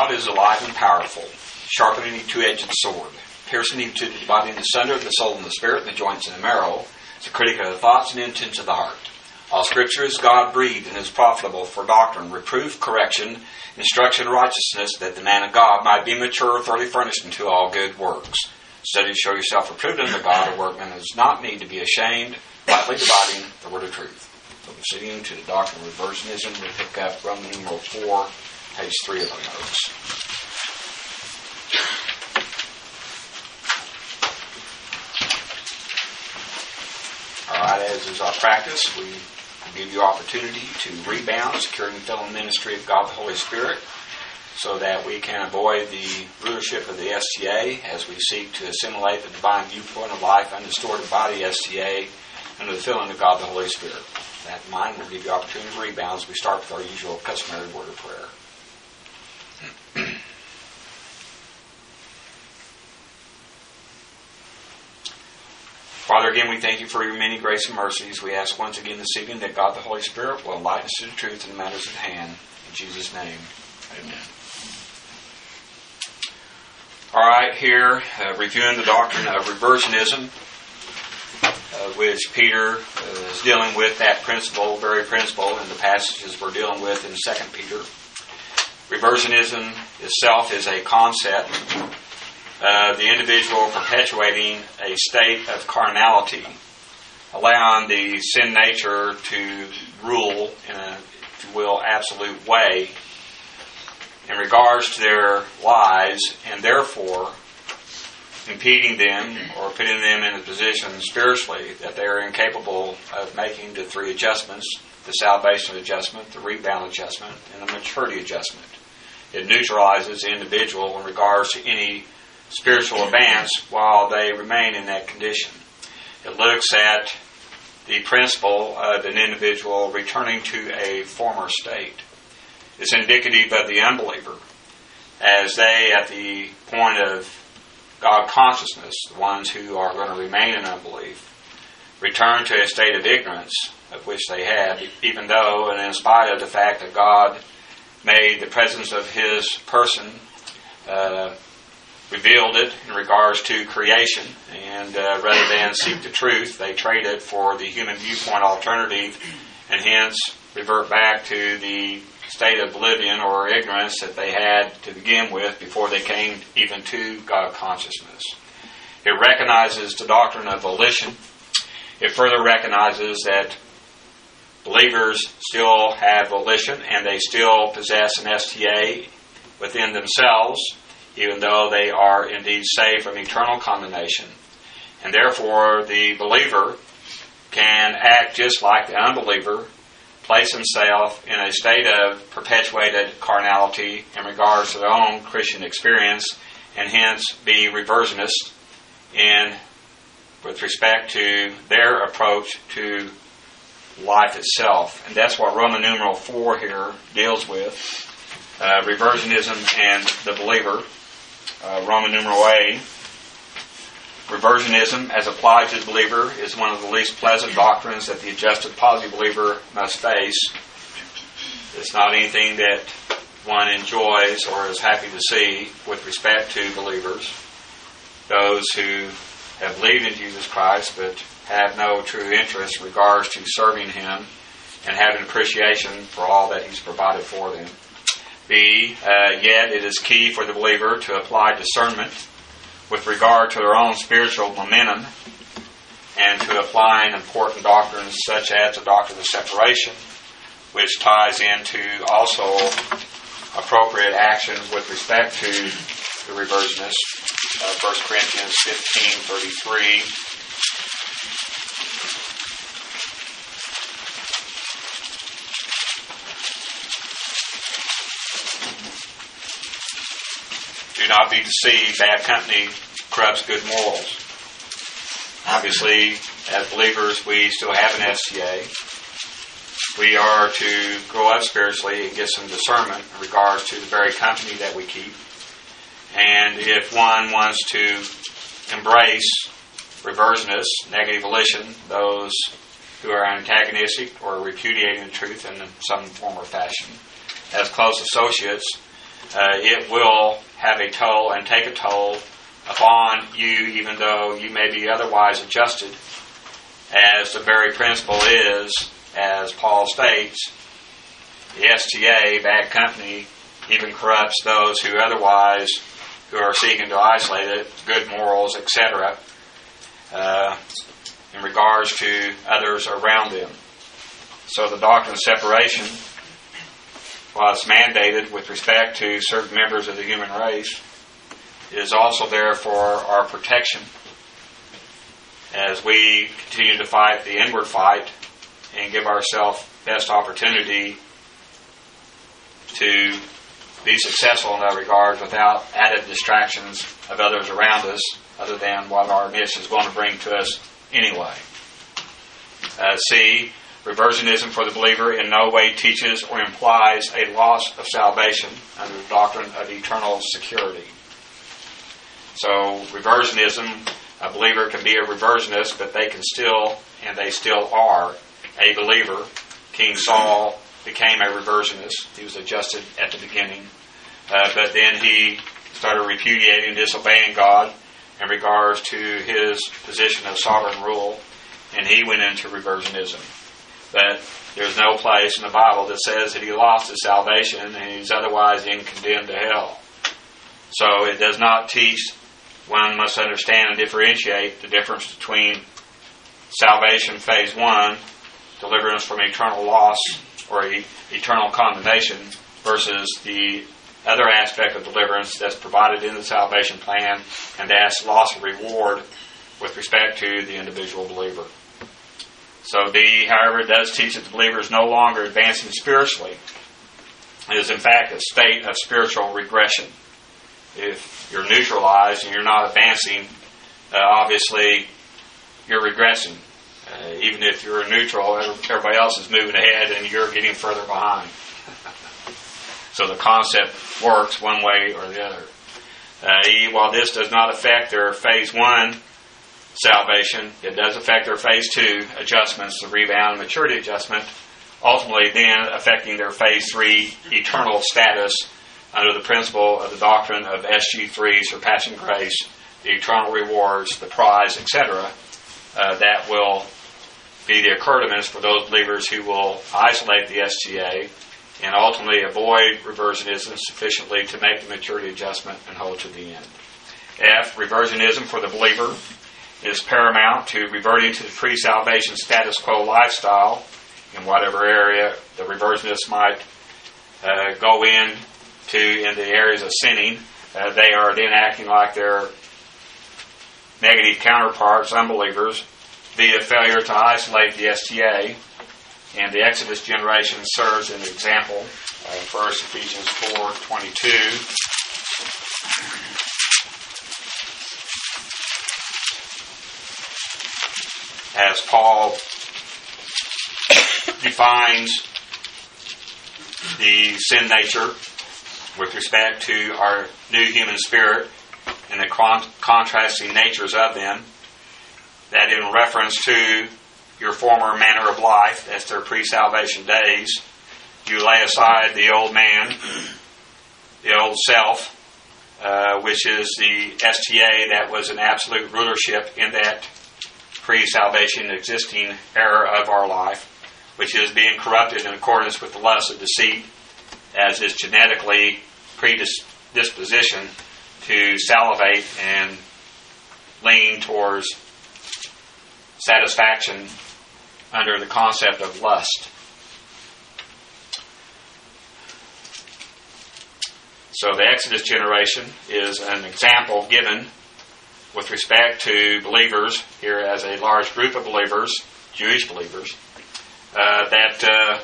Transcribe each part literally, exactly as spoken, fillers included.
God is alive and powerful, sharper than any two-edged sword, piercing even to the dividing asunder of the soul and the spirit, and the joints and the marrow. It's a critic of the thoughts and intents of the heart. All Scripture is God-breathed and is profitable for doctrine, reproof, correction, instruction, and righteousness, that the man of God might be mature, thoroughly furnished unto all good works. Study to show yourself approved unto God, a workman who does not need to be ashamed, rightly dividing the word of truth. So proceeding to the doctrine of reversionism, we pick up Roman numeral four, page three of our notes. All right, as is our practice, we give you opportunity to rebound, securing the filling ministry of God the Holy Spirit, so that we can avoid the rulership of the S T A as we seek to assimilate the divine viewpoint of life undistorted by the S T A under the filling of God the Holy Spirit. With that in mind, we'll give you opportunity to rebound as we start with our usual customary word of prayer. Father, again, we thank you for your many grace and mercies. We ask once again this evening that God the Holy Spirit will enlighten us to the truth in the matters at hand. In Jesus' name, amen. All right, here, uh, reviewing the doctrine of reversionism, uh, which Peter uh, is dealing with that principle, very principle, in the passages we're dealing with in Second Peter. Reversionism itself is a concept. Uh, the individual perpetuating a state of carnality, allowing the sin nature to rule in a, if you will, absolute way in regards to their lives, and therefore impeding them or putting them in a position spiritually that they are incapable of making the three adjustments: the salvation adjustment, the rebound adjustment, and the maturity adjustment. It neutralizes the individual in regards to any spiritual advance while they remain in that condition. It looks at the principle of an individual returning to a former state. It's indicative of the unbeliever, as they, at the point of God consciousness, the ones who are going to remain in unbelief, return to a state of ignorance of which they had, even though, and in spite of the fact that God made the presence of His person uh, revealed it in regards to creation, and uh, rather than seek the truth, they trade it for the human viewpoint alternative, and hence revert back to the state of oblivion or ignorance that they had to begin with before they came even to God consciousness. It recognizes the doctrine of volition. It further recognizes that believers still have volition and they still possess an S T A within themselves, even though they are indeed saved from eternal condemnation. And therefore, the believer can act just like the unbeliever, place himself in a state of perpetuated carnality in regards to their own Christian experience, and hence be reversionist in with respect to their approach to life itself. And that's what Roman numeral four here deals with, uh, reversionism and the believer. Uh, Roman numeral A, reversionism as applied to the believer is one of the least pleasant doctrines that the adjusted positive believer must face. It's not anything that one enjoys or is happy to see with respect to believers, those who have believed in Jesus Christ but have no true interest in regards to serving Him and having appreciation for all that He's provided for them. B, uh, yet it is key for the believer to apply discernment with regard to their own spiritual momentum and to applying important doctrines such as the doctrine of separation, which ties into also appropriate actions with respect to the reversionists. Uh, First Corinthians fifteen thirty-three. Do not be deceived. Bad company corrupts good morals. Obviously, as believers, we still have an S T A. We are to grow up spiritually and get some discernment in regards to the very company that we keep. And if one wants to embrace reversionists, negative volition, those who are antagonistic or repudiating the truth in some form or fashion, as close associates, uh, it will have a toll and take a toll upon you, even though you may be otherwise adjusted, as the very principle is, as Paul states, the S T A, bad company, even corrupts those who otherwise, who are seeking to isolate it, good morals, et cetera, uh, in regards to others around them. So the doctrine of separation, while it's mandated with respect to certain members of the human race, is also there for our protection as we continue to fight the inward fight and give ourselves best opportunity to be successful in that regard without added distractions of others around us other than what our mission is going to bring to us anyway. Uh, C. Reversionism for the believer in no way teaches or implies a loss of salvation under the doctrine of eternal security. So, reversionism, a believer can be a reversionist, but they can still, and they still are, a believer. King Saul became a reversionist. He was adjusted at the beginning. Uh, but then he started repudiating and disobeying God in regards to his position of sovereign rule, and he went into reversionism. But there's no place in the Bible that says that he lost his salvation and he's otherwise in condemned to hell. So it does not teach. One must understand and differentiate the difference between salvation phase one, deliverance from eternal loss or e- eternal condemnation, versus the other aspect of deliverance that's provided in the salvation plan, and that's loss of reward with respect to the individual believer. So D, however, it does teach that the believer is no longer advancing spiritually. It is in fact a state of spiritual regression. If you're neutralized and you're not advancing, uh, obviously you're regressing. Uh, even if you're neutral, everybody else is moving ahead and you're getting further behind. So the concept works one way or the other. Uh, e, while this does not affect their phase one salvation, it does affect their phase two adjustments, the rebound and maturity adjustment, ultimately then affecting their phase three eternal status under the principle of the doctrine of S G three, surpassing grace, the eternal rewards, the prize, et cetera. Uh, that will be the accordaments for those believers who will isolate the S G A and ultimately avoid reversionism sufficiently to make the maturity adjustment and hold to the end. F, reversionism for the believer is paramount to reverting to the pre-salvation status quo lifestyle in whatever area the reversionist might uh, go in to in the areas of sinning. Uh, they are then acting like their negative counterparts, unbelievers, via failure to isolate the S T A. And the Exodus generation serves as an example. Uh, first, Ephesians four twenty-two. As Paul defines the sin nature with respect to our new human spirit and the con- contrasting natures of them, that in reference to your former manner of life, that's their pre-salvation days, you lay aside the old man, the old self, uh, which is the S T A that was an absolute rulership in that pre-salvation existing era of our life, which is being corrupted in accordance with the lust of deceit, as is genetically predisposition to salivate and lean towards satisfaction under the concept of lust. So the Exodus generation is an example given with respect to believers, here as a large group of believers, Jewish believers, uh, that uh,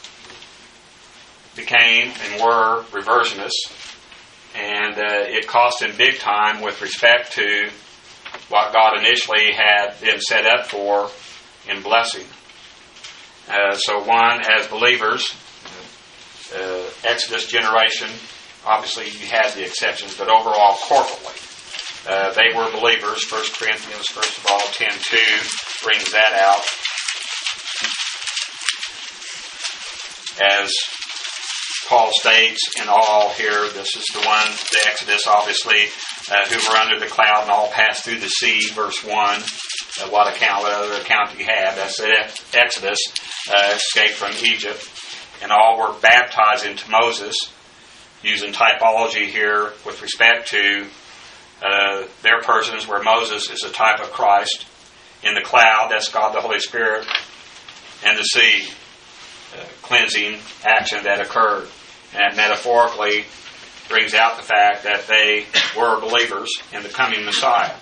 became and were reversionists, and uh, it cost them big time with respect to what God initially had them set up for in blessing. Uh, so one, as believers, uh, Exodus generation, obviously you had the exceptions, but overall corporately, uh, they were believers. First Corinthians, first of all, ten two brings that out. As Paul states in all here, this is the one, the Exodus, obviously, uh, who were under the cloud and all passed through the sea, verse one. Uh, what account, what other account do you have? That's the Exodus, uh, escape from Egypt. And all were baptized into Moses, using typology here with respect to uh, their persons, where Moses is a type of Christ. In the cloud, that's God the Holy Spirit. And the sea, uh, cleansing action that occurred. And metaphorically brings out the fact that they were believers in the coming Messiah.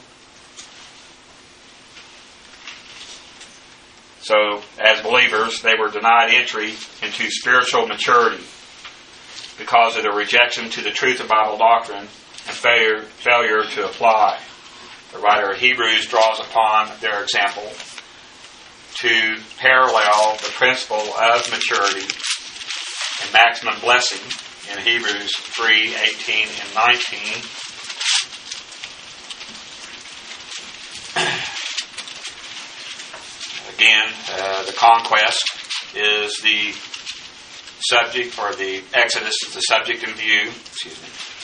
So, as believers, they were denied entry into spiritual maturity because of their rejection to the truth of Bible doctrine and failure, failure to apply. The writer of Hebrews draws upon their example to parallel the principle of maturity and maximum blessing in Hebrews three, eighteen, and nineteen. Again, uh, the conquest is the subject, or the Exodus is the subject in view. Excuse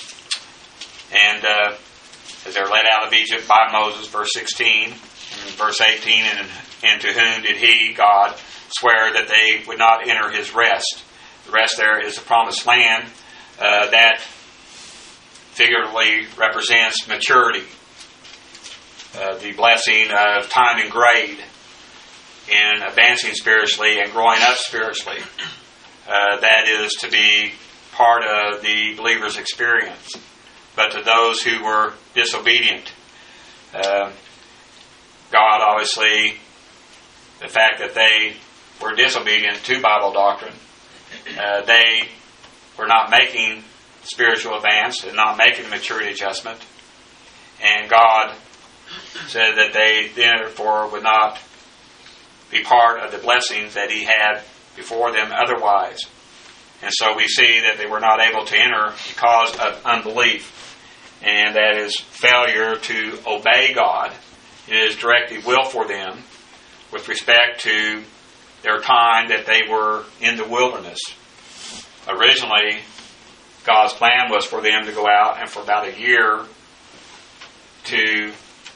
me. And uh, as they're led out of Egypt by Moses, verse sixteen, and verse eighteen, and, and to whom did he, God, swear that they would not enter his rest? The rest there is the promised land uh, that figuratively represents maturity, uh, the blessing of time and grade in advancing spiritually and growing up spiritually. Uh, that is to be part of the believer's experience. But to those who were disobedient, uh, God obviously, the fact that they were disobedient to Bible doctrine, uh, they were not making spiritual advance and not making the maturity adjustment. And God said that they therefore would not be part of the blessings that he had before them otherwise. And so we see that they were not able to enter because of unbelief. And that is failure to obey God. It is directive will for them with respect to their time that they were in the wilderness. Originally, God's plan was for them to go out and for about a year to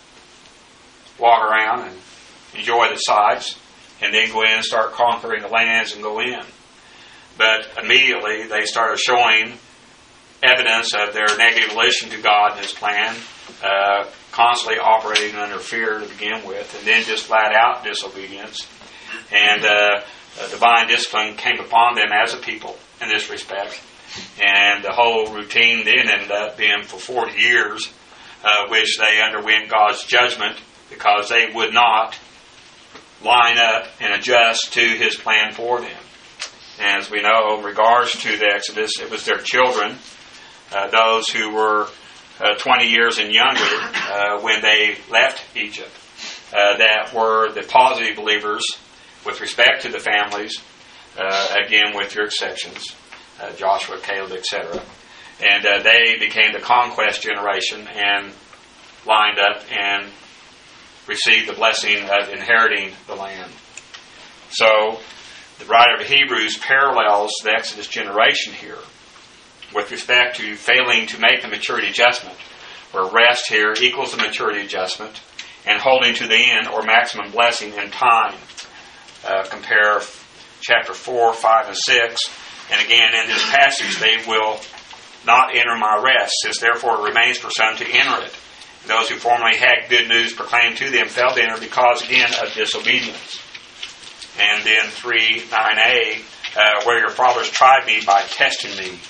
walk around and enjoy the sights, and then go in and start conquering the lands and go in. But immediately they started showing evidence of their negative relation to God and his plan, uh, constantly operating under fear to begin with, and then just flat out disobedience. And uh, divine discipline came upon them as a people in this respect. And the whole routine then ended up being for forty years, uh, which they underwent God's judgment because they would not line up and adjust to his plan for them. And as we know, in regards to the Exodus, it was their children, uh, those who were uh, twenty years and younger uh, when they left Egypt, uh, that were the positive believers with respect to the families, uh, again with your exceptions, uh, Joshua, Caleb, et cetera. And uh, they became the conquest generation and lined up and received the blessing of inheriting the land. So, the writer of Hebrews parallels the Exodus generation here with respect to failing to make the maturity adjustment, where rest here equals the maturity adjustment, and holding to the end or maximum blessing in time. Uh, compare chapter four, five, and six. And again, in this passage, they will not enter my rest, since therefore it remains for some to enter it. Those who formerly had good news proclaimed to them failed to enter because, again, of disobedience. And then three nine a, uh, where your fathers tried me by testing me.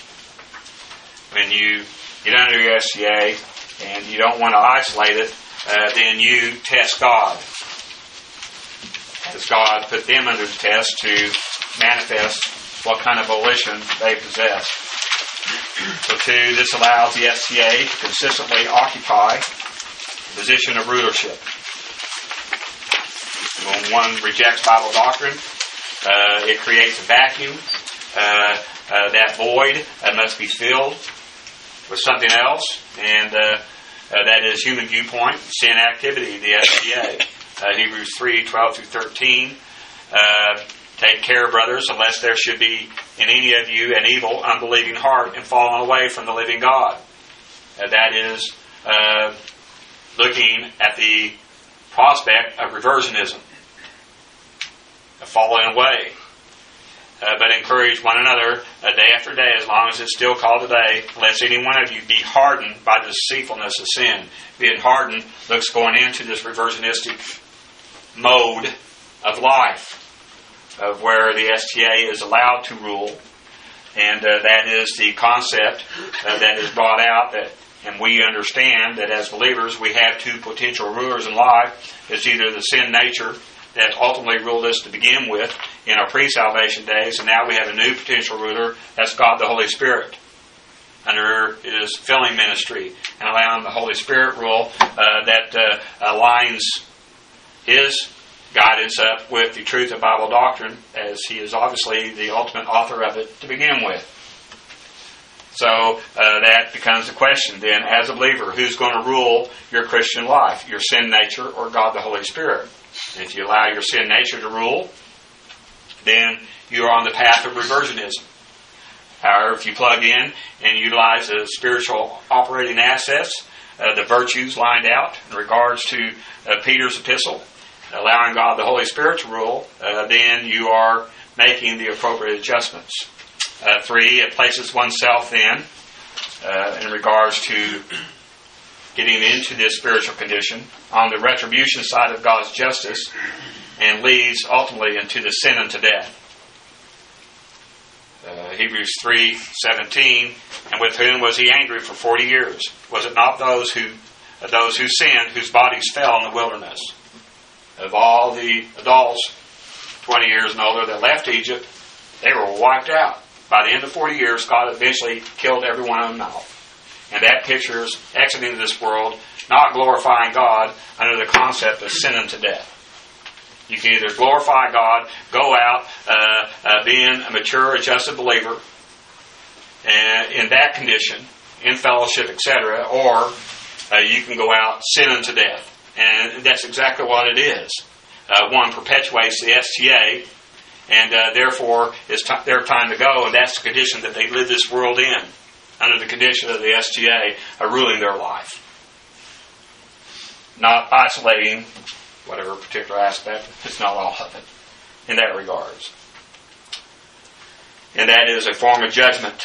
When you get under your S C A and you don't want to isolate it, uh, then you test God. As God put them under the test to manifest what kind of volition they possess. So two, this allows the S C A to consistently occupy the position of rulership. When one rejects Bible doctrine, uh, it creates a vacuum. Uh, uh, that void uh, must be filled with something else, and uh, uh, that is human viewpoint, sin activity, the S C A. Uh, Hebrews three, twelve through thirteen uh, Take care, brothers, unless there should be in any of you an evil, unbelieving heart and fallen away from the living God. Uh, that is uh, looking at the prospect of reversionism, of falling away. Uh, but encourage one another uh, day after day, as long as it's still called today, lest any one of you be hardened by the deceitfulness of sin. Being hardened looks going into this reversionistic mode of life, of where the S T A is allowed to rule, and uh, that is the concept uh, that is brought out, that, and we understand that as believers we have two potential rulers in life. It's either the sin nature that ultimately ruled us to begin with in our pre-salvation days, and now we have a new potential ruler, that's God the Holy Spirit, under His filling ministry, and allowing the Holy Spirit rule uh, that uh, aligns His guidance up with the truth of Bible doctrine, as He is obviously the ultimate author of it to begin with. So uh, that becomes the question then, as a believer, who's going to rule your Christian life? Your sin nature or God the Holy Spirit? And if you allow your sin nature to rule, then you are on the path of reversionism. However, if you plug in and utilize the spiritual operating assets, uh, the virtues lined out in regards to uh, Peter's epistle, allowing God the Holy Spirit to rule, uh, then you are making the appropriate adjustments. Uh, three, it places oneself then uh, in regards to getting into this spiritual condition on the retribution side of God's justice, and leads ultimately into the sin unto death. Uh, Hebrews three seventeen, and with whom was He angry for forty years? Was it not those who uh, those who sinned, whose bodies fell in the wilderness? Of all the adults twenty years and older that left Egypt, they were wiped out. By the end of forty years, God eventually killed every one of them out. And that pictures exiting this world, not glorifying God under the concept of sin unto death. You can either glorify God, go out uh, uh, being a mature, adjusted believer, and in that condition, in fellowship, et cetera, or uh, you can go out sin unto death. And that's exactly what it is. Uh, one perpetuates the S T A, and uh, therefore it's t- their time to go, and that's the condition that they live this world in, under the condition of the S T A uh, ruling their life. Not isolating whatever particular aspect, it's not all of it in that regards. And that is a form of judgment.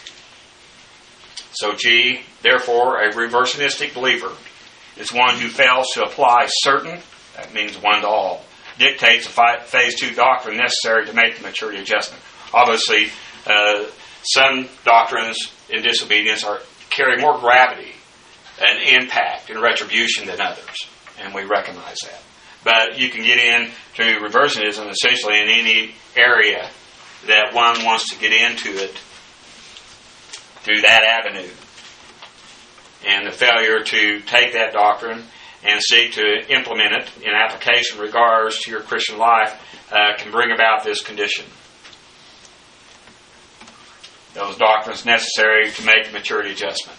So G, therefore, a reversionistic believer is one who fails to apply certain, that means one to all, dictates of phase two doctrine necessary to make the maturity adjustment. Obviously, uh, some doctrines in disobedience are carry more gravity and impact and retribution than others, and we recognize that. But you can get into reversionism essentially in any area that one wants to get into it through that avenue. And the failure to take that doctrine and seek to implement it in application in regards to your Christian life uh, can bring about this condition. Those doctrines necessary to make the maturity adjustment.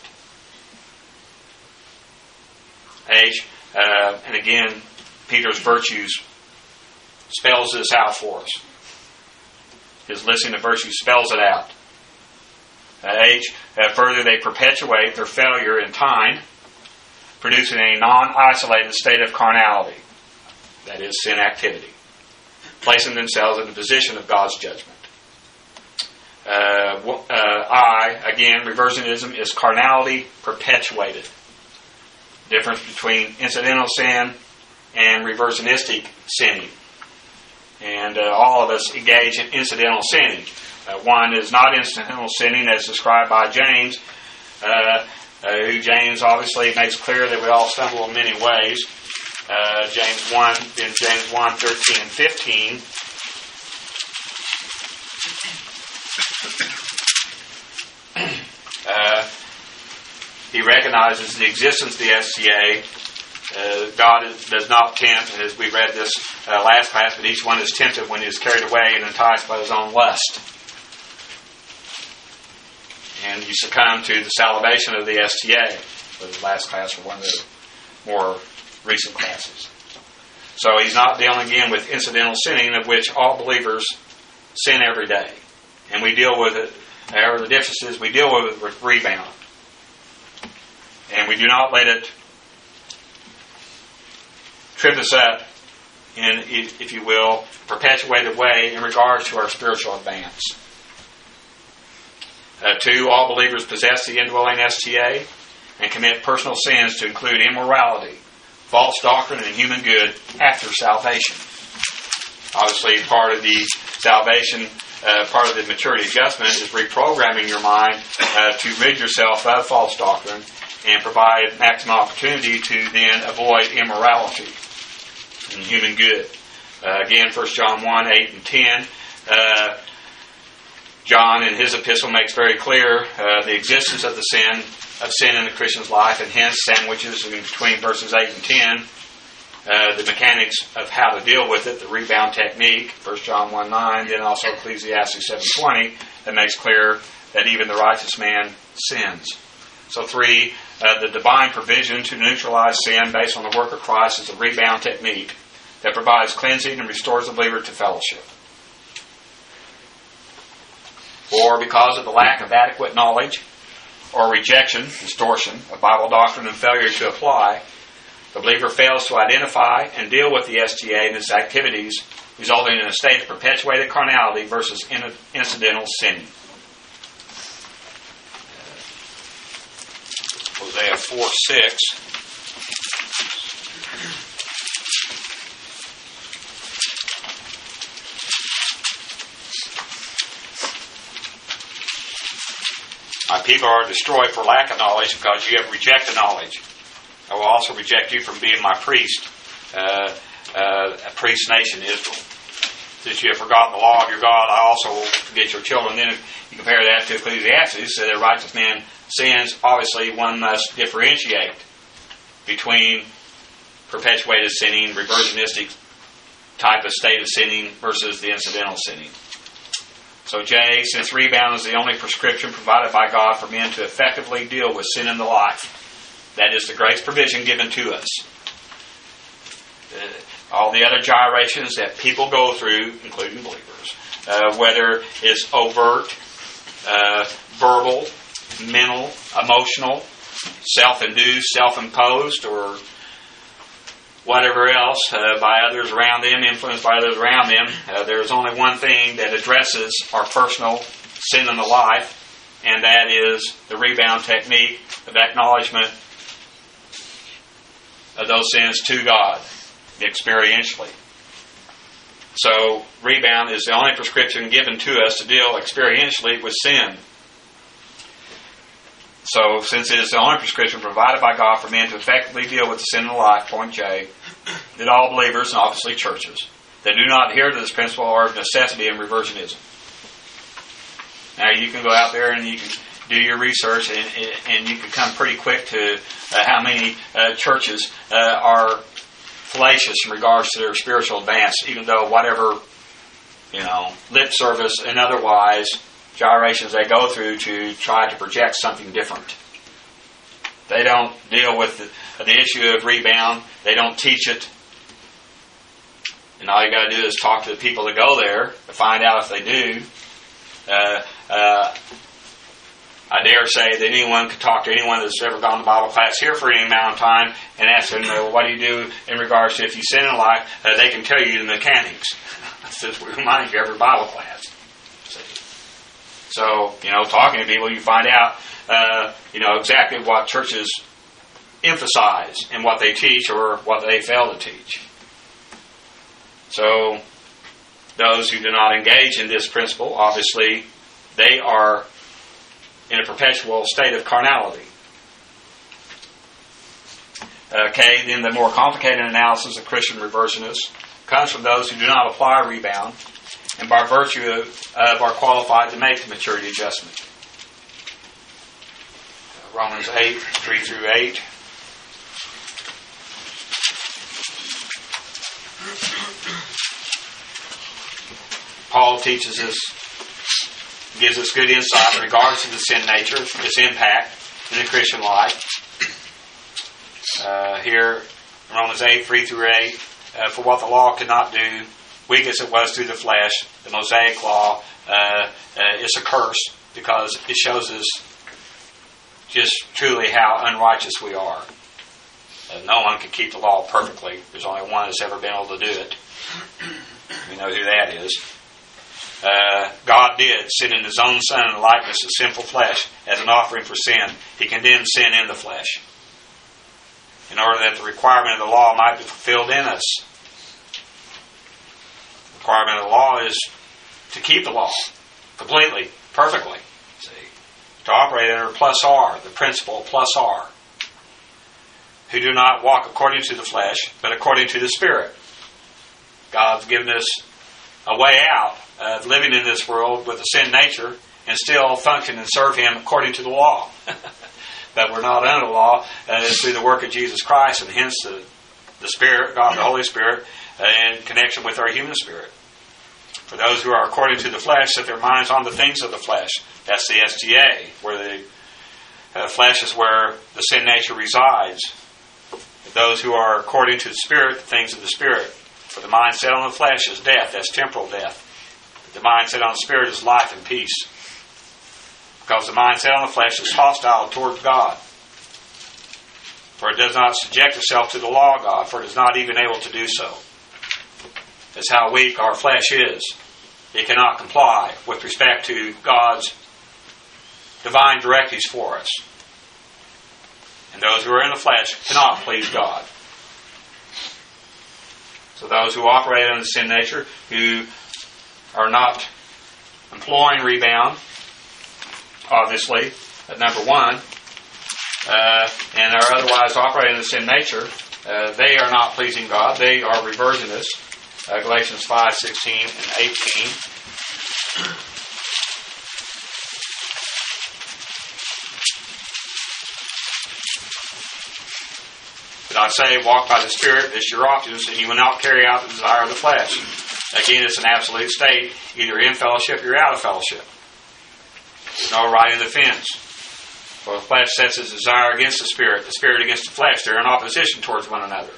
H, uh, and again, Peter's virtues spells this out for us. His listing of virtues spells it out. Uh, H, uh, further they perpetuate their failure in time, producing a non-isolated state of carnality, that is, sin activity, placing themselves in the position of God's judgment. Uh, uh, I, again, reversionism is carnality perpetuated. Difference between incidental sin and reversionistic sinning. And uh, all of us engage in incidental sinning. Uh, one is not incidental sinning as described by James, uh, uh, who James obviously makes clear that we all stumble in many ways. Uh, James one, in James one, thirteen and fifteen. Uh, he recognizes the existence of the S T A. Uh, God is, does not tempt, as we read this uh, last class, but each one is tempted when he is carried away and enticed by his own lust. And you succumb to the salvation of the S T A. For the last class or one of the more recent classes. So he's not dealing again with incidental sinning, of which all believers sin every day. And we deal with it, however the difference is, we deal with it with rebound. And we do not let it trip us up in, if you will, perpetuated way in regards to our spiritual advance. Uh, two, all believers possess the indwelling S T A and commit personal sins to include immorality, false doctrine, and human good after salvation. Obviously, part of the salvation, uh, part of the maturity adjustment is reprogramming your mind uh, to rid yourself of false doctrine and provide maximum opportunity to then avoid immorality and human good. Uh, again, First John one, eight and ten. Uh, John, in his epistle, makes very clear uh, the existence of the sin of sin in the Christian's life, and hence sandwiches in between verses eight and ten. Uh, the mechanics of how to deal with it, the rebound technique, First John one, nine, then also Ecclesiastes seven, twenty, that makes clear that even the righteous man sins. So three, uh, the divine provision to neutralize sin based on the work of Christ is a rebound technique that provides cleansing and restores the believer to fellowship. Or because of the lack of adequate knowledge or rejection, distortion, of Bible doctrine and failure to apply, the believer fails to identify and deal with the S T A and its activities, resulting in a state of perpetuated carnality versus in- incidental sinning. Hosea four, six. My people are destroyed for lack of knowledge because you have rejected knowledge. I will also reject you from being my priest, uh, uh, a priest nation, Israel. Since you have forgotten the law of your God, I also will forget your children. Then if you compare that to Ecclesiastes, that a righteous man sins, obviously one must differentiate between perpetuated sinning, reversionistic type of state of sinning versus the incidental sinning. So J, since rebound is the only prescription provided by God for men to effectively deal with sin in the life, that is the grace provision given to us. Uh, all the other gyrations that people go through, including believers, uh, whether it's overt, uh, verbal, mental, emotional, self-induced, self-imposed, or whatever else uh, by others around them, influenced by others around them, uh, there's only one thing that addresses our personal sin in the life, and that is the rebound technique of acknowledgement of those sins to God, experientially. So, rebound is the only prescription given to us to deal experientially with sin. So, since it is the only prescription provided by God for men to effectively deal with the sin in the life, point J, that all believers, and obviously churches, that do not adhere to this principle are of necessity in reversionism. Now, you can go out there and you can do your research, and, and you can come pretty quick to uh, how many uh, churches uh, are fallacious in regards to their spiritual advance, even though whatever, you know, lip service and otherwise gyrations they go through to try to project something different. They don't deal with the, the issue of rebound. They don't teach it. And all you got to do is talk to the people that go there to find out if they do. Uh, uh, I dare say that anyone could talk to anyone that's ever gone to Bible class here for any amount of time and ask them, well, what do you do in regards to if you sin in life? Uh, they can tell you the mechanics. Since we remind you every Bible class. See? So, you know, talking to people, you find out, uh, you know, exactly what churches emphasize and what they teach or what they fail to teach. So, those who do not engage in this principle, obviously, they are in a perpetual state of carnality. Okay, then the more complicated analysis of Christian reversionists comes from those who do not apply rebound and by virtue of, of are qualified to make the maturity adjustment. Romans eight, three through eight. Paul teaches us, gives us good insight in regards to the sin nature, its impact in the Christian life. Uh, here, Romans eight, three through eight, uh, for what the law could not do, weak as it was through the flesh. The Mosaic law uh, uh, is a curse because it shows us just truly how unrighteous we are. Uh, no one can keep the law perfectly. There's only one that's ever been able to do it. We know who that is. Uh, God did send in His own Son in the likeness of sinful flesh as an offering for sin. He condemned sin in the flesh in order that the requirement of the law might be fulfilled in us. The requirement of the law is to keep the law completely, perfectly. See, to operate under plus R, the principle plus R. Who do not walk according to the flesh, but according to the Spirit. God's given us a way out of living in this world with a sin nature and still function and serve Him according to the law. But we're not under the law. Uh, it's through the work of Jesus Christ, and hence the, the Spirit, God the Holy Spirit, uh, in connection with our human spirit. For those who are according to the flesh, set their minds on the things of the flesh. That's the S G A, where the uh, flesh is where the sin nature resides. Those who are according to the Spirit, the things of the Spirit. For the mind set on the flesh is death, that's temporal death. But the mind set on the Spirit is life and peace. Because the mind set on the flesh is hostile towards God. For it does not subject itself to the law of God, for it is not even able to do so. That's how weak our flesh is. It cannot comply with respect to God's divine directives for us. And those who are in the flesh cannot please God. So those who operate in the sin nature, who are not employing rebound, obviously, at number one, uh, and are otherwise operating in the sin nature, uh, they are not pleasing God. They are reversionists. Uh, Galatians five, sixteen, and eighteen. Did I say, walk by the Spirit, it's your options, and you will not carry out the desire of the flesh. Again, it's an absolute state. Either in fellowship, you're out of fellowship. No right in the fence. For the flesh sets its desire against the Spirit, the Spirit against the flesh. They're in opposition towards one another.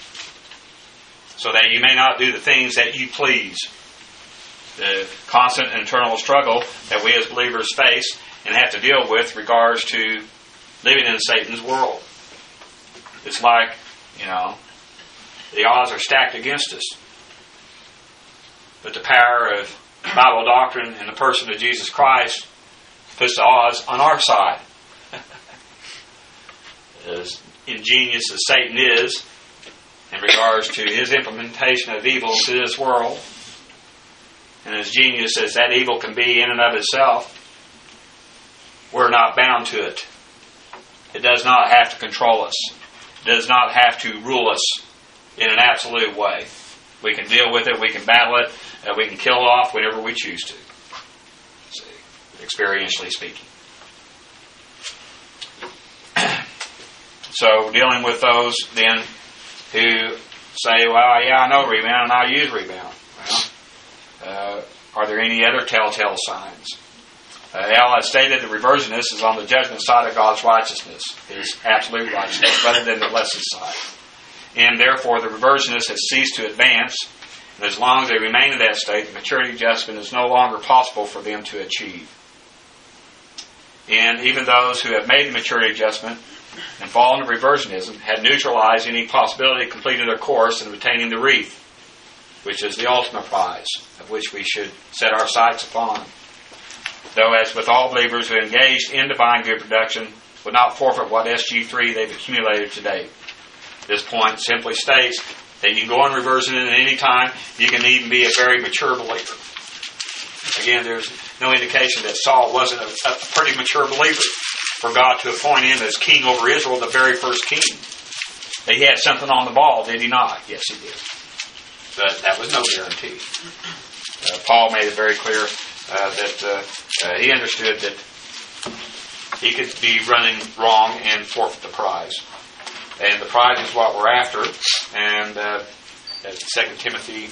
So that you may not do the things that you please. The constant internal struggle that we as believers face and have to deal with regards to living in Satan's world. It's like, you know, the odds are stacked against us. But the power of Bible doctrine and the person of Jesus Christ puts the odds on our side. As ingenious as Satan is in regards to his implementation of evil to this world, and as genius as that evil can be in and of itself, we're not bound to it. It does not have to control us. It does not have to rule us in an absolute way. We can deal with it, we can battle it, and we can kill it off whenever we choose to. See, experientially speaking. So, dealing with those then who say, well, yeah, I know rebound and I use rebound. Well, uh, are there any other telltale signs? Uh, Al has stated the reversionist is on the judgment side of God's righteousness, His absolute righteousness, rather than the blessed side. And therefore, the reversionist has ceased to advance, and as long as they remain in that state, the maturity adjustment is no longer possible for them to achieve. And even those who have made the maturity adjustment and fallen to reversionism had neutralized any possibility of completing their course and retaining the wreath, which is the ultimate prize, of which we should set our sights upon. Though, as with all believers who engaged in divine good production, would not forfeit what S G three they've accumulated to date. This point simply states that you can go on reversion at any time. You can even be a very mature believer. Again, there's no indication that Saul wasn't a, a pretty mature believer for God to appoint him as king over Israel, the very first king. He had something on the ball, did he not? Yes, he did. But that was no guarantee. Uh, Paul made it very clear uh, that uh, uh, he understood that he could be running wrong and forfeit the prize. And the prize is what we're after. And uh, that's Second Timothy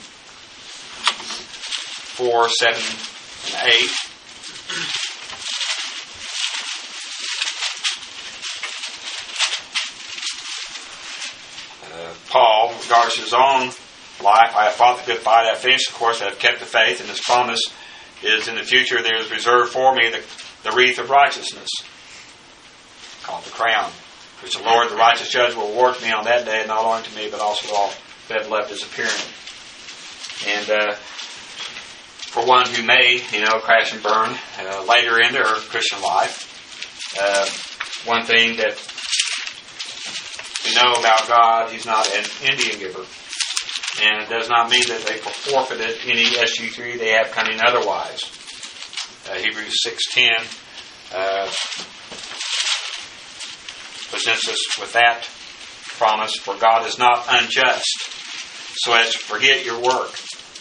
four, seven, and eight. Uh, Paul regards his own life. I have fought the good fight. I have finished the course. I have kept the faith. And His promise is in the future there is reserved for me the, the wreath of righteousness, called the crown, which the Lord, the righteous judge, will award me on that day, not only to me, but also to all who have loved His appearing. And uh, for one who may, you know, crash and burn uh, later in their Christian life, uh, one thing that we know about God, He's not an Indian giver. And it does not mean that they forfeited any S G three they have coming otherwise. Uh, Hebrews six ten uh, presents us with that promise, for God is not unjust, so as to forget your work.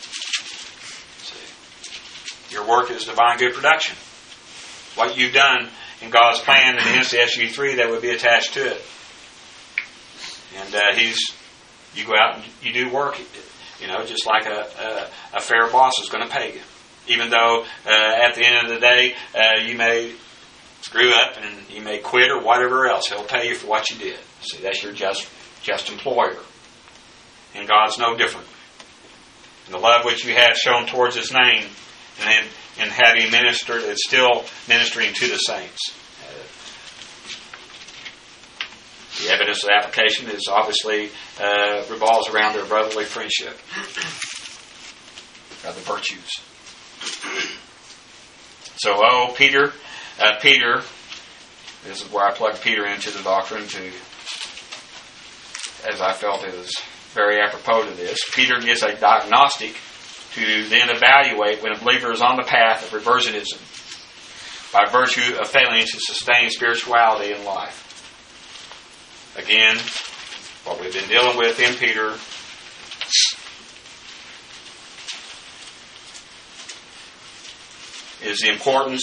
See, your work is divine good production. What you've done in God's plan, and hence the S G three that would be attached to it. And uh, He's You go out and you do work, you know, just like a, a, a fair boss is going to pay you. Even though uh, at the end of the day, uh, you may screw up and you may quit or whatever else, He'll pay you for what you did. See, that's your just, just employer. And God's no different. And the love which you have shown towards His name, and in, in having ministered, is still ministering to the saints. The evidence of application is obviously uh, revolves around their brotherly friendship, of the virtues. So, oh, Peter, uh, Peter, this is where I plug Peter into the doctrine, to, as I felt it was very apropos to this. Peter gives a diagnostic to then evaluate when a believer is on the path of reversionism by virtue of failing to sustain spirituality in life. Again, what we've been dealing with in Peter is the importance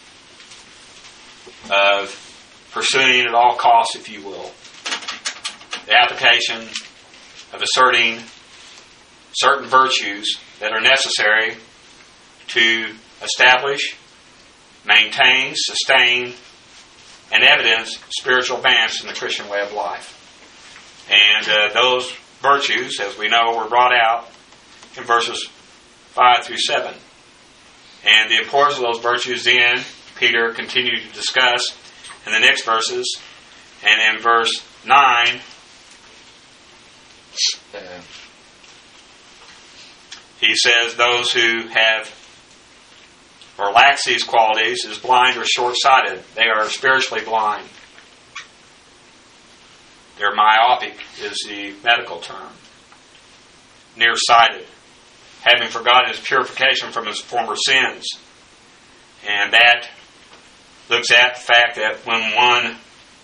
of pursuing at all costs, if you will, the application of asserting certain virtues that are necessary to establish, maintain, sustain, and evidence spiritual advance in the Christian way of life. And uh, those virtues, as we know, were brought out in verses five through seven. And the importance of those virtues then, Peter continued to discuss in the next verses. And in verse nine, uh, he says, those who have or lacks these qualities is blind or short-sighted. They are spiritually blind. They're myopic is the medical term. Nearsighted. Having forgotten his purification from his former sins. And that looks at the fact that when one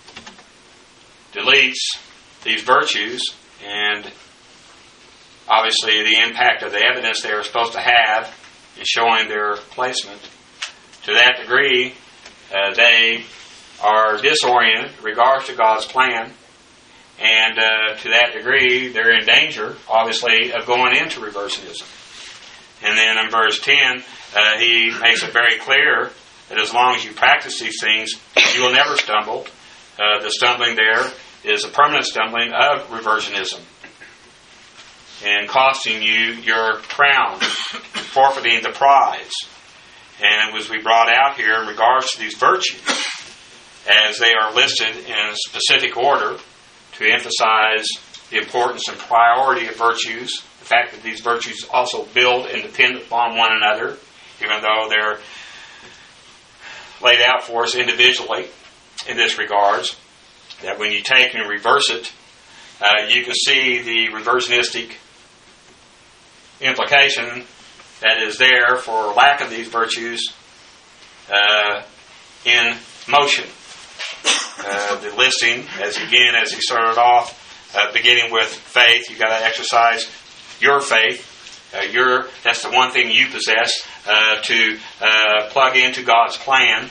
deletes these virtues, and obviously the impact of the evidence they are supposed to have in showing their placement, to that degree, uh, they are disoriented in regards to God's plan, and uh, to that degree, they're in danger, obviously, of going into reversionism. And then in verse ten, uh, he makes it very clear that as long as you practice these things, you will never stumble. Uh, the stumbling there is a permanent stumbling of reversionism, and costing you your crown, forfeiting the prize. And it was we brought out here in regards to these virtues, as they are listed in a specific order to emphasize the importance and priority of virtues, the fact that these virtues also build and depend upon one another, even though they're laid out for us individually in this regards, that when you take and reverse it, uh, you can see the reversionistic implication that is there for lack of these virtues uh, in motion. Uh, the listing, as again, as he started off, uh, beginning with faith, you've got to exercise your faith. Uh, your that's the one thing you possess uh, to uh, plug into God's plan.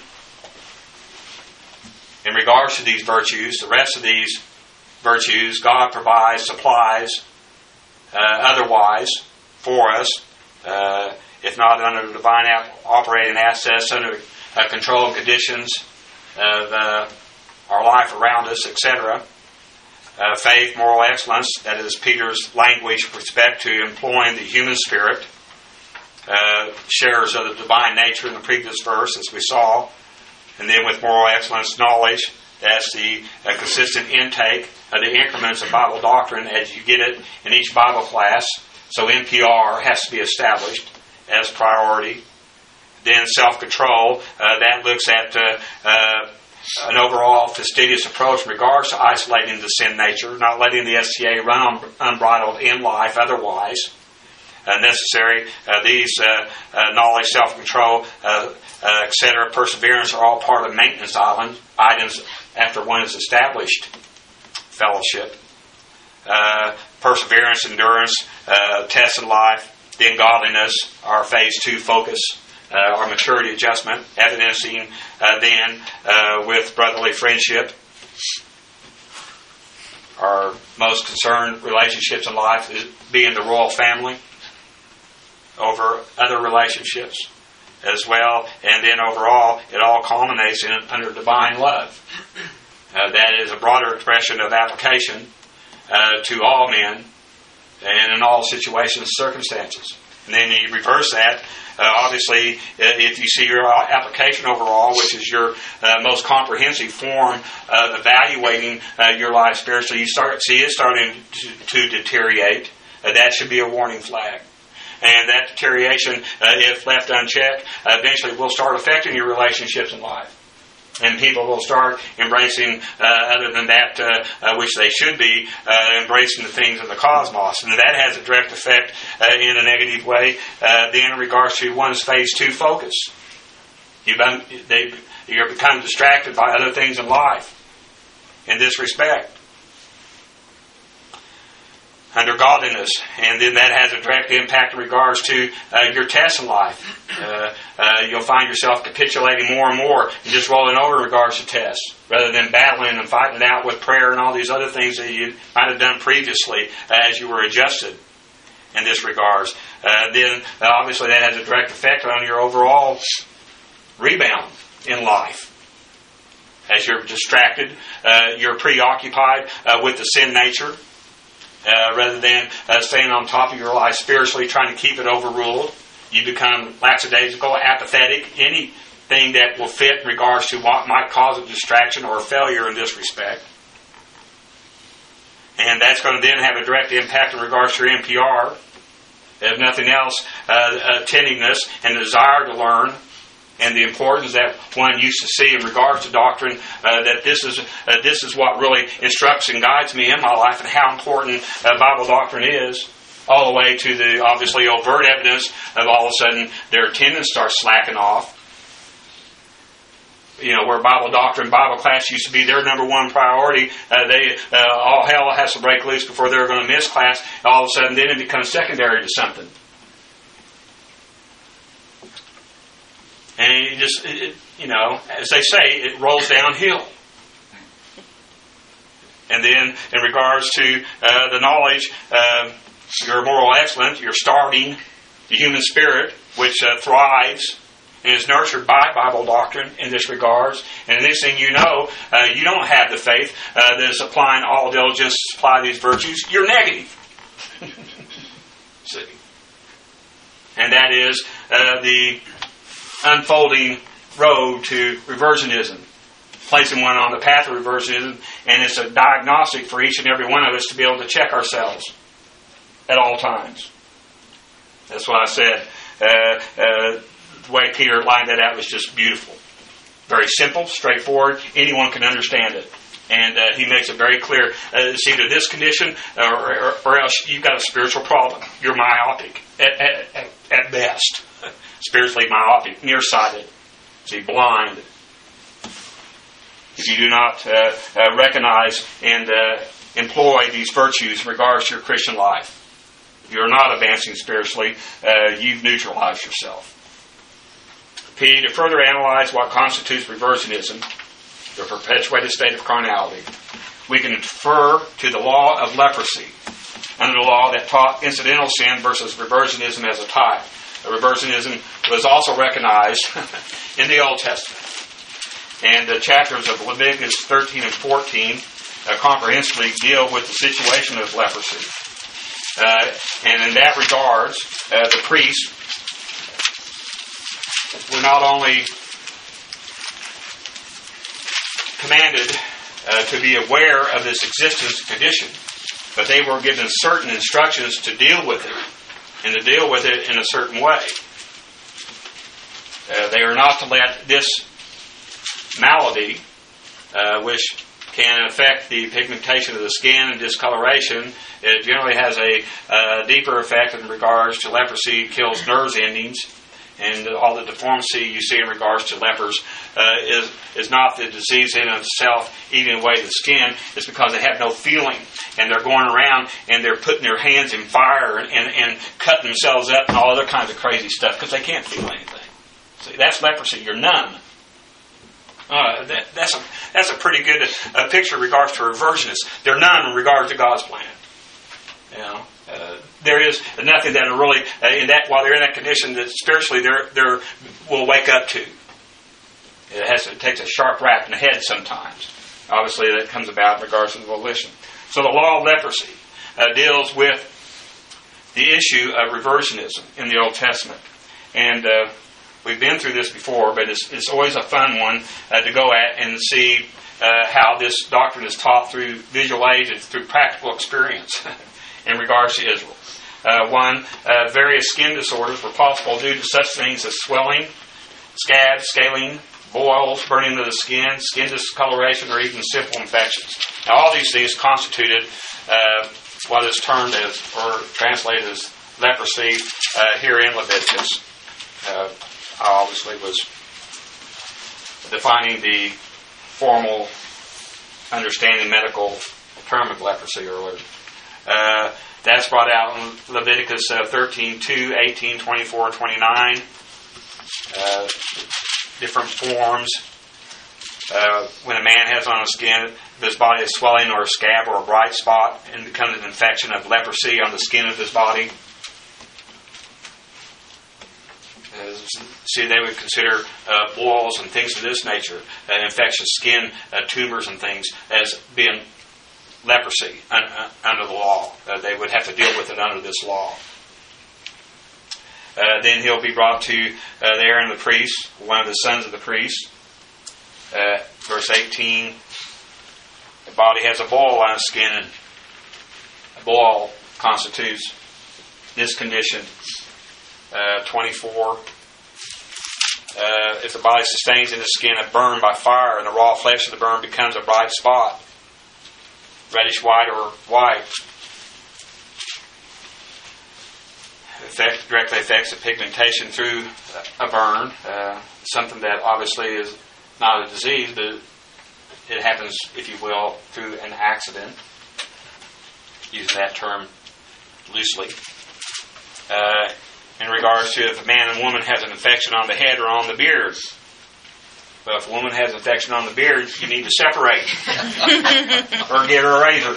In regards to these virtues, the rest of these virtues, God provides, supplies, uh, otherwise for us, uh, if not under the divine operating access, under uh, controlled conditions of uh, our life around us, et cetera. Uh, faith, moral excellence, that is Peter's language with respect to employing the human spirit. Uh, shares of the divine nature in the previous verse, as we saw. And then with moral excellence, knowledge, that's the uh, consistent intake of the increments of Bible doctrine as you get it in each Bible class. So N P R has to be established as priority. Then self-control, uh, that looks at uh, uh, an overall fastidious approach in regards to isolating the sin nature, not letting the S T A run un- unbridled in life otherwise. Uh, necessary. Uh, these uh, uh, knowledge, self-control, uh, uh, et cetera, perseverance are all part of maintenance island, items after one is established. Fellowship. Uh, perseverance, endurance, uh, tests in life, then godliness, our phase two focus, uh, our maturity adjustment, evidencing uh, then uh, with brotherly friendship. Our most concerned relationships in life is being the royal family over other relationships as well, and then overall it all culminates in under divine love. Uh, that is a broader expression of application uh, to all men and in all situations and circumstances. And then you reverse that. Uh, obviously, if you see your application overall, which is your uh, most comprehensive form of evaluating uh, your life spiritually, you start see it starting to, to deteriorate. Uh, that should be a warning flag. And that deterioration, uh, if left unchecked, uh, eventually will start affecting your relationships in life. And people will start embracing, uh, other than that, uh, uh, which they should be, uh, embracing the things of the cosmos. And that has a direct effect uh, in a negative way, uh, then in regards to one's phase two focus. You they, you're become distracted by other things in life in this respect. Under godliness, and then that has a direct impact in regards to uh, your tests in life. Uh, uh, you'll find yourself capitulating more and more and just rolling over in regards to tests, rather than battling and fighting it out with prayer and all these other things that you might have done previously uh, as you were adjusted in this regards. Uh, then uh, obviously that has a direct effect on your overall rebound in life. As you're distracted, uh, you're preoccupied uh, with the sin nature. Uh, rather than uh, staying on top of your life spiritually, trying to keep it overruled. You become lackadaisical, apathetic, anything that will fit in regards to what might cause a distraction or a failure in this respect. And that's going to then have a direct impact in regards to your N P R. If nothing else, uh, attentiveness and desire to learn, and the importance that one used to see in regards to doctrine, uh, that this is uh, this is what really instructs and guides me in my life, and how important uh, Bible doctrine is, all the way to the obviously overt evidence of all of a sudden their attendance starts slacking off. You know, where Bible doctrine, Bible class used to be their number one priority. Uh, they uh, all hell has to break loose before they're going to miss class. All of a sudden, then it becomes secondary to something. And you just, it, you know, as they say, it rolls downhill. And then, in regards to uh, the knowledge, uh, your moral excellence, you're starting the human spirit, which uh, thrives and is nurtured by Bible doctrine in this regards. And the next thing you know, uh, you don't have the faith uh, that is applying all diligence to supply these virtues. You're negative. See? And that is uh, the unfolding road to reversionism, placing one on the path of reversionism, and it's a diagnostic for each and every one of us to be able to check ourselves at all times. That's what I said. Uh, uh, the way Peter lined that out was just beautiful. Very simple, straightforward. Anyone can understand it. And uh, he makes it very clear. Uh, it's either this condition or, or, or else you've got a spiritual problem. You're myopic at, at, at, at best. Spiritually myopic, nearsighted. See, blind. If you do not uh, uh, recognize and uh, employ these virtues in regards to your Christian life, you're not advancing spiritually. Uh, you've neutralized yourself. P. To further analyze what constitutes reversionism, the perpetuated state of carnality, we can defer to the law of leprosy, under the law that taught incidental sin versus reversionism as a type. Reversionism was also recognized in the Old Testament. And the chapters of Leviticus thirteen and fourteen uh, comprehensively deal with the situation of leprosy. Uh, and in that regards, uh, the priests were not only commanded uh, to be aware of this existence and condition, but they were given certain instructions to deal with it, and to deal with it in a certain way. Uh, they are not to let this malady, uh, which can affect the pigmentation of the skin and discoloration. It generally has a uh, deeper effect in regards to leprosy. It kills nerve endings, and all the deformity you see in regards to lepers uh, is is not the disease in itself eating away the skin. It's because they have no feeling, and they're going around and they're putting their hands in fire and, and, and cutting themselves up and all other kinds of crazy stuff because they can't feel anything. See, that's leprosy. You're numb. Uh, that, that's a that's a pretty good uh, picture in regards to reversionists. They're numb in regards to God's plan. You know, uh, there is nothing that are really uh, in that while they're in that condition that spiritually they're they're will wake up to. It has it takes a sharp rap in the head sometimes. Obviously, that comes about in regards to the volition. So the law of leprosy uh, deals with the issue of reversionism in the Old Testament, and uh, we've been through this before, but it's, it's always a fun one uh, to go at and see uh, how this doctrine is taught through visual aid and through practical experience in regards to Israel. Uh, one, uh, various skin disorders were possible due to such things as swelling, scabs, scaling, boils, burning of the skin, skin discoloration, or even simple infections. Now, all these things constituted uh, what is termed as, or translated as leprosy uh, here in Leviticus. Uh, obviously was defining the formal understanding medical term of leprosy or whatever. Uh, that's brought out in Leviticus uh, thirteen two, eighteen, twenty-four, twenty-nine. Uh, different forms. Uh, when a man has on his skin, if his body is swelling or a scab or a bright spot, and becomes an infection of leprosy on the skin of his body. Uh, see, they would consider uh, boils and things of this nature, uh, infectious skin uh, tumors and things, as being leprosy un- uh, under the law. Uh, they would have to deal with it under this law. Uh, then he'll be brought to uh, the Aaron the priest, one of the sons of the priest. Uh, verse eighteen, the body has a boil on its skin, and a boil constitutes this condition. Uh, twenty-four, uh, if the body sustains in the skin a burn by fire, and the raw flesh of the burn becomes a bright spot, reddish white or white, effect, directly affects the pigmentation through a burn, uh, something that obviously is not a disease, but it happens, if you will, through an accident. Use that term loosely. Uh, in regards to if a man and woman has an infection on the head or on the beard. But if a woman has an infection on the beard, you need to separate. Or get her a razor.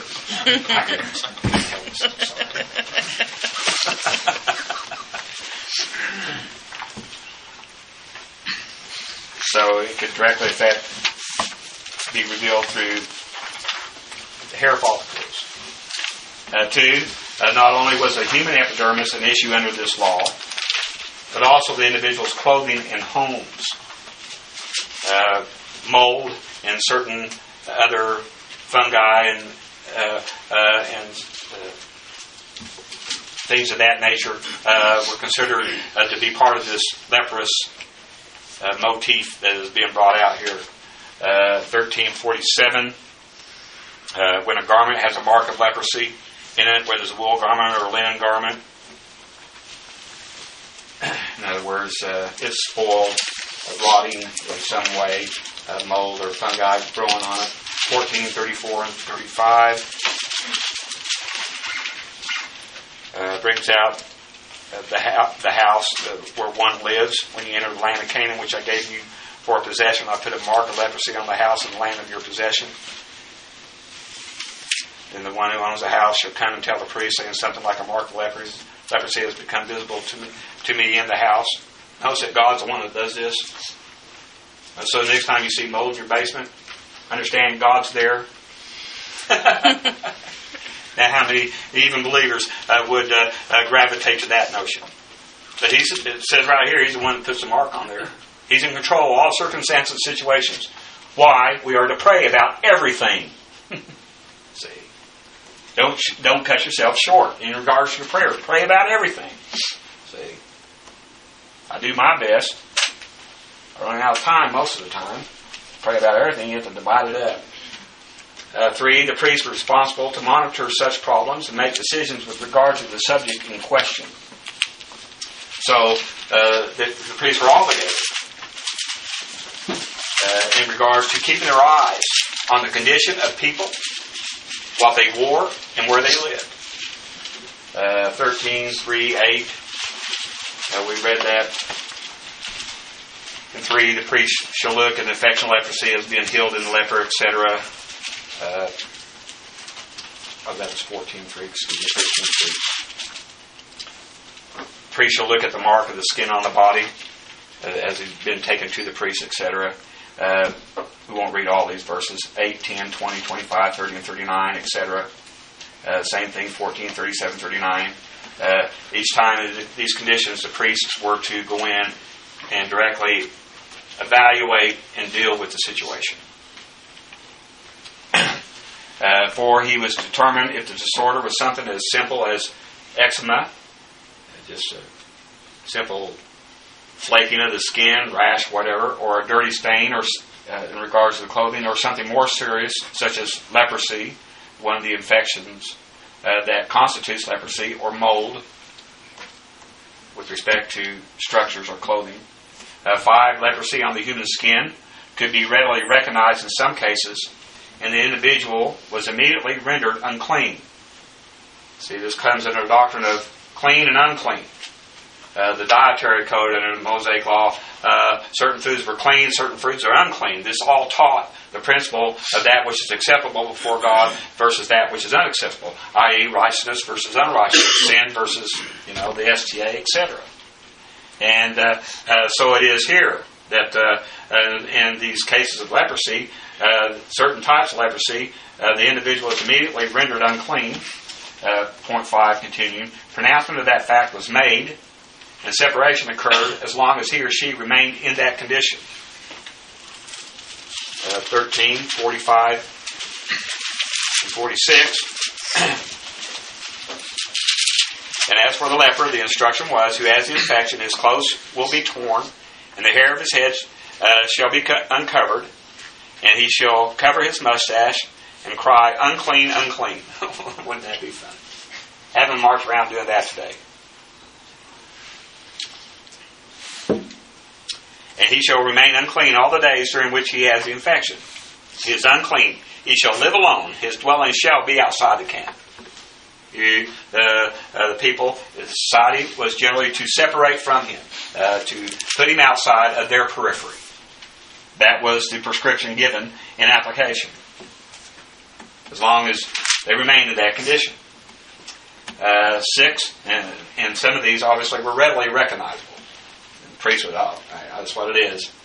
So it could directly affect, be revealed through the hair follicles. Uh, two, uh, not only was the human epidermis an issue under this law, but also the individual's clothing and homes. Uh, mold and certain other fungi and uh, uh, and uh, things of that nature uh, were considered uh, to be part of this leprous uh, motif that is being brought out here. Uh, thirteen forty-seven, uh, when a garment has a mark of leprosy in it, whether it's a wool garment or a linen garment, in other words, uh, it's spoiled, uh, rotting in some way, uh, mold or fungi growing on it. fourteen thirty-four and thirty-five uh, brings out uh, the, ha- the house uh, where one lives when you enter the land of Canaan, which I gave you for possession. I put a mark of leprosy on the house and the land of your possession. And the one who owns the house shall come and tell the priest, saying something like a mark of leprosy. Leprosy has become visible to me, to me in the house. Notice that God's the one that does this. And so next time you see mold in your basement, understand God's there. Now, how many even believers uh, would uh, uh, gravitate to that notion? But he's, it says right here, he's the one that puts the mark on there. He's in control of all circumstances and situations. Why? We are to pray about everything. See? Don't, don't cut yourself short in regards to your prayer. Pray about everything. See? I do my best. I run out of time most of the time. Pray about everything. You have to divide it up. Uh, three, the priest is responsible to monitor such problems and make decisions with regard to the subject in question. So, uh, the, the priests were obligated uh, in regards to keeping their eyes on the condition of people, what they wore, and where they lived. Uh, thirteen, three, eight, uh, we read that. And three, the priest shall look at the infection of leprosy as being healed in the leper, et cetera. Uh, oh, that was fourteen three, excuse me, fifteen three. Priest shall look at the mark of the skin on the body uh, as it's been taken to the priest, et cetera. Uh, we won't read all these verses. eight, ten, twenty, twenty-five, thirty, and thirty-nine, et cetera. Uh, same thing, fourteen, thirty-seven, thirty-nine. Uh, each time these conditions, the priests were to go in and directly evaluate and deal with the situation. Uh, for he was determined if the disorder was something as simple as eczema, just a simple flaking of the skin, rash, whatever, or a dirty stain, or uh, in regards to the clothing, or something more serious, such as leprosy, one of the infections uh, that constitutes leprosy, or mold, with respect to structures or clothing. Uh, five, leprosy on the human skin could be readily recognized in some cases, and the individual was immediately rendered unclean. See, this comes under the doctrine of clean and unclean. Uh, the dietary code under the Mosaic law, uh, certain foods were clean, certain foods are unclean. This all taught the principle of that which is acceptable before God versus that which is unacceptable, that is righteousness versus unrighteousness, sin versus, you know, the S T A, et cetera. And uh, uh, so it is here that uh, uh, in these cases of leprosy, uh, certain types of leprosy, uh, the individual is immediately rendered unclean. Uh, point five, continuing. Pronouncement of that fact was made, and separation occurred as long as he or she remained in that condition. Uh, thirteen, forty-five, and forty-six. And as for the leper, the instruction was, who has the infection, his clothes will be torn, and the hair of his head uh, shall be cut, uncovered, and he shall cover his mustache and cry, unclean, unclean. Wouldn't that be fun? Have him march around doing that today. And he shall remain unclean all the days during which he has the infection. He is unclean. He shall live alone. His dwelling shall be outside the camp. You, uh, uh, the people, the society was generally to separate from him, uh, to put him outside of their periphery. That was the prescription given in application, as long as they remained in that condition. Uh, six, and, and some of these obviously were readily recognizable. The priest would, oh, that's what it is.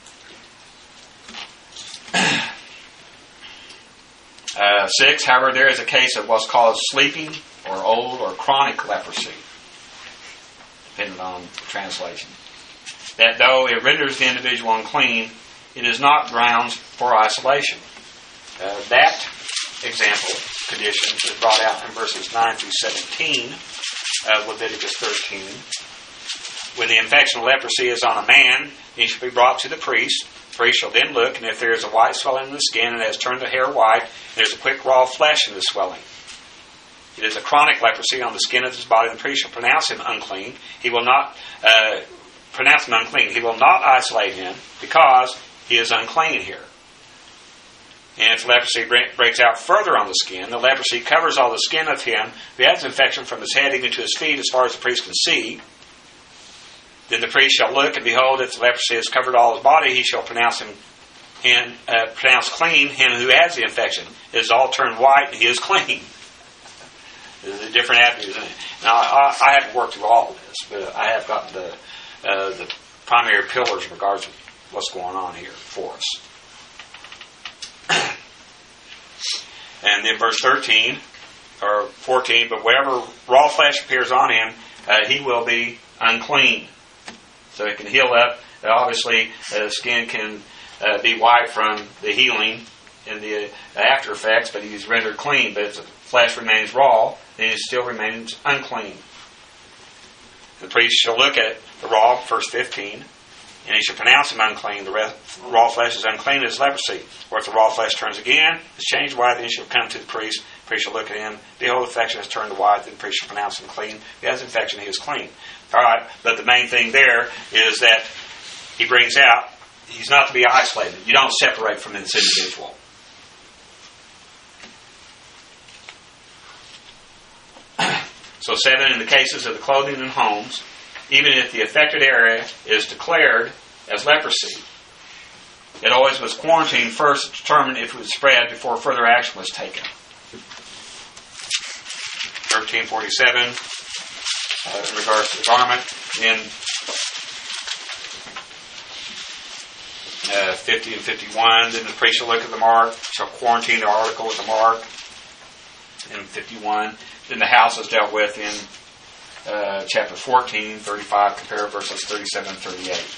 Uh, six, however, there is a case of what's called sleeping or old or chronic leprosy, depending on translation. That though it renders the individual unclean, it is not grounds for isolation. Uh, that example, condition, is brought out in verses nine through seventeen of Leviticus thirteen. When the infection of leprosy is on a man, he shall be brought to the priest. The priest shall then look, and if there is a white swelling in the skin and has turned the hair white, there is a quick raw flesh in the swelling. It is a chronic leprosy on the skin of his body. The priest shall pronounce him unclean. He will not uh, pronounce him unclean. He will not isolate him because he is unclean here. And if leprosy breaks out further on the skin, the leprosy covers all the skin of him who has infection from his head even to his feet as far as the priest can see. Then the priest shall look, and behold, if the leprosy has covered all his body, he shall pronounce him and uh, pronounce clean him who has the infection. It is all turned white, and he is clean. There's a different avenues in it. Now, I, I haven't worked through all of this, but I have gotten the uh, the primary pillars in regards to what's going on here for us. And then verse thirteen, or fourteen, but wherever raw flesh appears on him, uh, he will be unclean. So it can heal up. Uh, obviously, uh, the skin can uh, be white from the healing and the uh, after effects, but he's rendered clean. But if the flesh remains raw, then it still remains unclean. The priest shall look at the raw, verse fifteen, and he shall pronounce him unclean. The rest, raw flesh is unclean as leprosy. Or if the raw flesh turns again, is changed white, then he shall come to the priest. The priest shall look at him. Behold, the infection has turned to white. Then the priest shall pronounce him clean. If he has infection, he is clean. All right, but the main thing there is that he brings out, he's not to be isolated. You don't separate from this individual. So seven, in the cases of the clothing and homes, even if the affected area is declared as leprosy, it always was quarantined first to determine if it would spread before further action was taken. thirteen forty-seven, uh, in regards to the garment. In uh, fifty and fifty-one, then the priest shall look at the mark, shall quarantine the article with the mark. In fifty-one, then the house is dealt with in uh, chapter fourteen, thirty-five, compare verses thirty-seven and thirty-eight.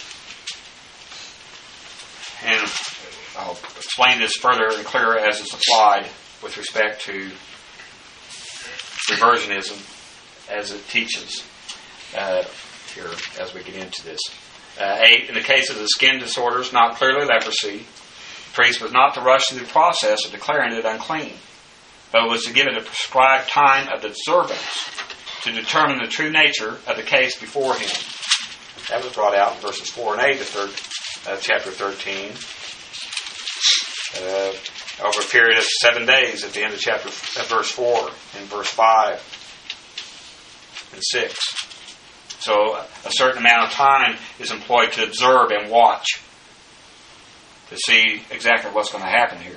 And I'll explain this further and clearer as it's applied with respect to reversionism as it teaches uh, here as we get into this. Uh, eight, in the case of the skin disorders, not clearly leprosy, the priest was not to rush through the process of declaring it unclean, but was to give it a prescribed time of observance to determine the true nature of the case before him. That was brought out in verses four and eight of third, uh, chapter thirteen. Uh, over a period of seven days at the end of chapter uh, verse four and verse five and six. So a certain amount of time is employed to observe and watch to see exactly what's going to happen here.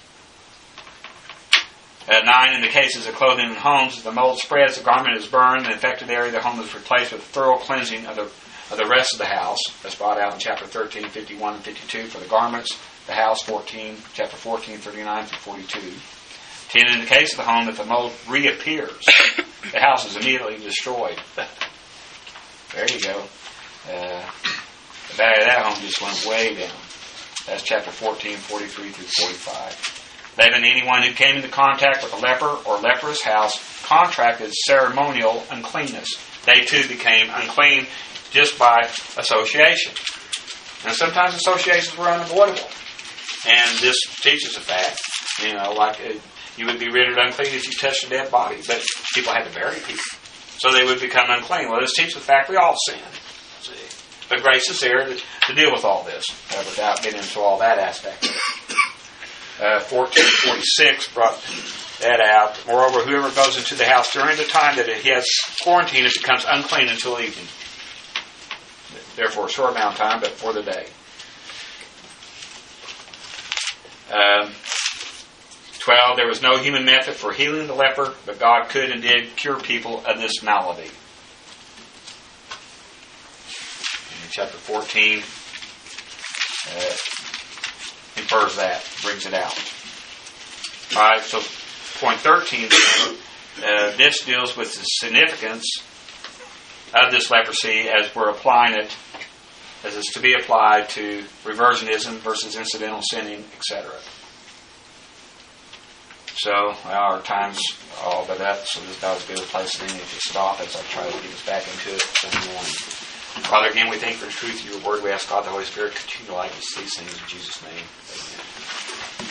At nine, in the cases of clothing and homes, if the mold spreads, the garment is burned, the infected area of the home is replaced with a thorough cleansing of the, of the rest of the house. That's brought out in chapter thirteen, fifty-one, and fifty-two for the garments. The house, fourteen, chapter fourteen, thirty-nine through forty-two. ten, in the case of the home, if the mold reappears, the house is immediately destroyed. There you go. Uh, the value of that home just went way down. That's chapter fourteen, forty-three through forty-five. eleven, anyone who came into contact with a leper or leprous house contracted ceremonial uncleanness. They too became unclean just by association. And sometimes associations were unavoidable. And this teaches the fact, you know, like uh, you would be rendered unclean if you touched a dead body. But people had to bury people. So they would become unclean. Well, this teaches the fact we all sin. See? But grace is there to, to deal with all this uh, without getting into all that aspect of it. Uh, fourteen forty-six brought that out. Moreover, whoever goes into the house during the time that he has quarantine, it becomes unclean until evening. Therefore, a short amount of time, but for the day. Um, twelve, there was no human method for healing the leper, but God could and did cure people of this malady. In chapter fourteen, uh, infers that, brings it out. Alright, so point thirteen, uh, this deals with the significance of this leprosy as we're applying it, as it's to be applied to reversionism versus incidental sinning, et cetera. So, well, our time's all but up, so this does be a place for me to stop as I try to get us back into it Sunday morning. Father, again, we thank you for the truth of your word. We ask God, the Holy Spirit, continue to light us these things in Jesus' name. Amen.